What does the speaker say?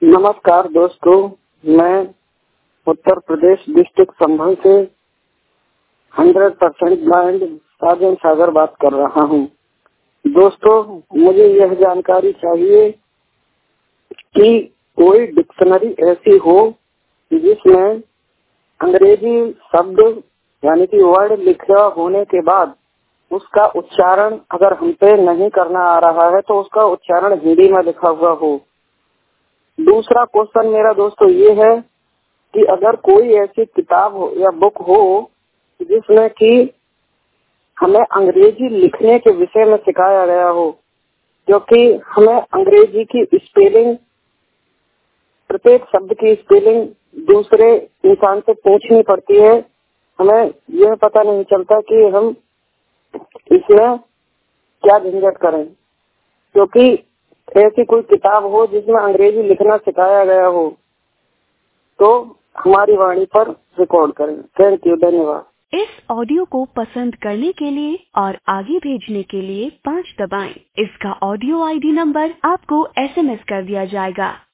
नमस्कार दोस्तों, मैं उत्तर प्रदेश डिस्ट्रिक्ट संभल से 100% ब्लाइंड साजन सागर बात कर रहा हूँ। दोस्तों, मुझे यह जानकारी चाहिए कि कोई डिक्शनरी ऐसी हो जिसमें अंग्रेजी शब्द यानी कि वर्ड लिखा होने के बाद उसका उच्चारण अगर हम पे नहीं करना आ रहा है तो उसका उच्चारण हिंदी में लिखा हुआ हो। दूसरा क्वेश्चन मेरा दोस्तों ये है कि अगर कोई ऐसी किताब हो या बुक हो जिसमें कि हमें अंग्रेजी लिखने के विषय में सिखाया गया हो, क्योंकि हमें अंग्रेजी की स्पेलिंग, प्रत्येक शब्द की स्पेलिंग दूसरे इंसान से पूछनी पड़ती है। हमें यह पता नहीं चलता कि हम इसमें क्या झंझट करें, क्योंकि ऐसी कोई किताब हो जिसमें अंग्रेजी लिखना सिखाया गया हो तो हमारी वाणी पर रिकॉर्ड करें। थैंक यू, धन्यवाद। इस ऑडियो को पसंद करने के लिए और आगे भेजने के लिए 5 दबाएं। इसका ऑडियो आईडी नंबर आपको SMS कर दिया जाएगा।